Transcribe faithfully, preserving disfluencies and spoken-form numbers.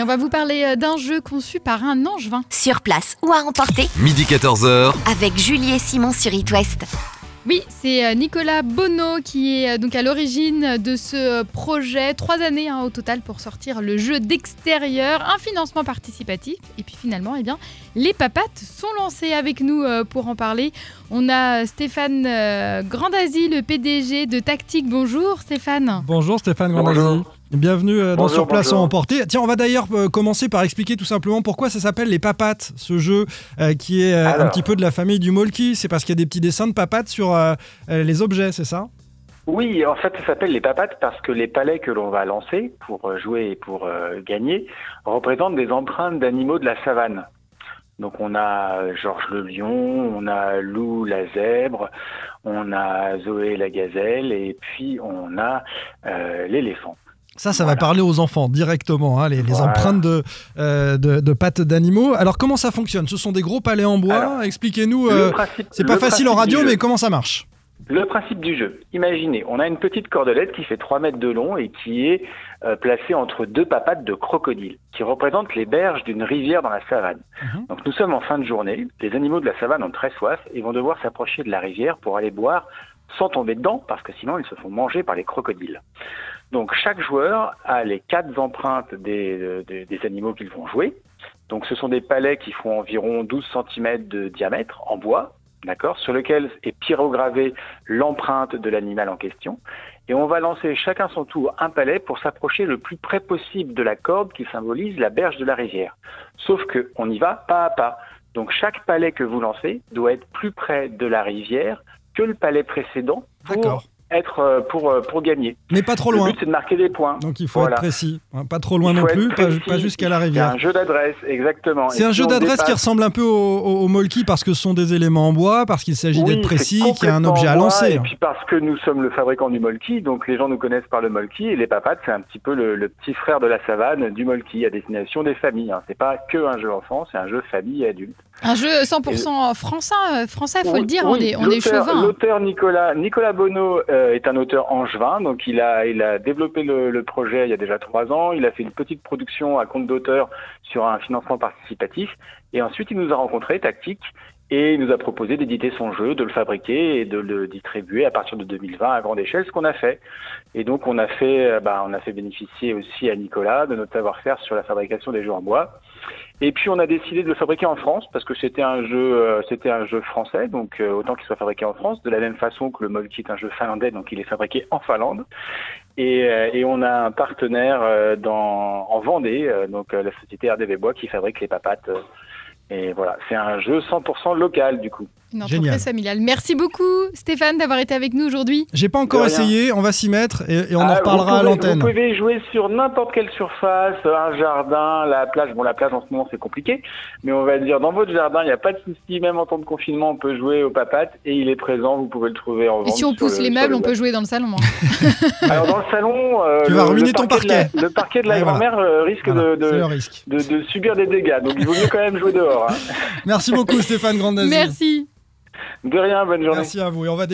on va vous parler d'un jeu conçu par un Angevin. Sur place ou à emporter. Midi quatorze heures. Avec Julie et Simon sur It West. Oui, c'est Nicolas Bonneau qui est donc à l'origine de ce projet. Trois années hein, au total pour sortir le jeu d'extérieur, un financement participatif. Et puis finalement, eh bien, les papates sont lancées avec nous pour en parler. On a Stéphane Grandasy, le P D G de Tactique. Bonjour Stéphane. Bonjour Stéphane Grandasy. Bonjour. Bienvenue dans bonjour, Sur Place ou bonjour. Emporter. Tiens, on va d'ailleurs euh, commencer par expliquer tout simplement pourquoi ça s'appelle les papates, ce jeu euh, qui est euh, un petit peu de la famille du molki. C'est parce qu'il y a des petits dessins de papates sur euh, euh, les objets, c'est ça ? Oui, en fait, ça s'appelle les papates parce que les palets que l'on va lancer pour jouer et pour euh, gagner représentent des empreintes d'animaux de la savane. Donc on a Georges le lion, on a Lou la zèbre, on a Zoé la gazelle et puis on a euh, l'éléphant. Ça, ça Voilà. va parler aux enfants directement, hein, les, les Voilà. empreintes de, euh, de, de pattes d'animaux. Alors, comment ça fonctionne ? Ce sont des gros palets en bois. Alors, Expliquez-nous. Le euh, principe- c'est pas le facile en principe radio, du jeu. mais comment ça marche ? Le principe du jeu, imaginez, on a une petite cordelette qui fait trois mètres de long et qui est euh, placée entre deux papates de crocodile, qui représentent les berges d'une rivière dans la savane. Mhm. Donc nous sommes en fin de journée, les animaux de la savane ont très soif et vont devoir s'approcher de la rivière pour aller boire sans tomber dedans, parce que sinon ils se font manger par les crocodiles. Donc chaque joueur a les quatre empreintes des, des, des animaux qu'ils vont jouer. Donc ce sont des palets qui font environ douze centimètres de diamètre en bois, d'accord, sur lequel est pyrogravée l'empreinte de l'animal en question. Et on va lancer chacun son tour un palet pour s'approcher le plus près possible de la corde qui symbolise la berge de la rivière. Sauf qu'on y va pas à pas. Donc chaque palet que vous lancez doit être plus près de la rivière que le palet précédent pour D'accord. être euh, pour, euh, pour gagner. Mais pas trop Le loin. but, c'est de marquer des points. Donc, il faut Voilà. être précis. Hein, pas trop loin Il non faut plus, être pas, précis. pas jusqu'à la C'est rivière. un jeu d'adresse, exactement. C'est Et un si jeu on d'adresse qui dépasse- ressemble un peu au, au, au molki parce que ce sont des éléments en bois, parce qu'il s'agit Oui, d'être précis, c'est qu'il y a un complètement objet à en bois, lancer. Et puis parce que nous sommes le fabricant du molki, donc les gens nous connaissent par le molki, et les papates, c'est un petit peu le, le petit frère de la savane du molki à destination des familles. Hein. C'est pas que un jeu enfant, c'est un jeu famille et adulte. Un jeu cent pour cent français, français, faut Oui, le dire, oui, on est, on est l'auteur- chauvin. L'auteur Nicolas, Nicolas Bonneau euh, est un auteur angevin, donc il a, il a développé le, le projet il y a déjà trois ans. Il a fait une petite production à compte d'auteur sur un financement participatif, et ensuite il nous a rencontrés, Tactique, et il nous a proposé d'éditer son jeu, de le fabriquer et de le distribuer à partir de deux mille vingt à grande échelle, ce qu'on a fait. Et donc on a fait, euh, bah, on a fait bénéficier aussi à Nicolas de notre savoir-faire sur la fabrication des jeux en bois. Et puis on a décidé de le fabriquer en France parce que c'était un jeu, euh, c'était un jeu français, donc euh, autant qu'il soit fabriqué en France, de la même façon que le molki est un jeu finlandais, donc il est fabriqué en Finlande. Et, euh, et on a un partenaire euh, dans, en Vendée, euh, donc euh, la société R D V Bois qui fabrique les papates. euh, et voilà, c'est un jeu cent pour cent local du coup. Une Génial. entreprise familiale. Merci beaucoup Stéphane d'avoir été avec nous aujourd'hui. J'ai pas encore De rien. essayé, on va s'y mettre et, et on en Ah, reparlera vous à pouvez- l'antenne. Vous pouvez jouer sur n'importe quelle surface, un jardin, la plage. Bon, la plage en ce moment c'est compliqué, mais on va dire dans votre jardin, il n'y a pas de souci, même en temps de confinement, on peut jouer aux papates et il est présent, vous pouvez le trouver en vente. Et si on sur pousse le- les sur meubles, le on web. peut jouer dans le salon. hein. Alors dans le salon, euh, Tu le, vas ruiner le ton parquet de la- parquet. le parquet de la Et voilà. grand-mère euh, risque Voilà, de, c'est de, le risque. de, de subir des dégâts, donc il vaut mieux quand même jouer dehors. Hein. Merci beaucoup Stéphane Grandasy. Merci. De rien, bonne journée. Merci à vous et on va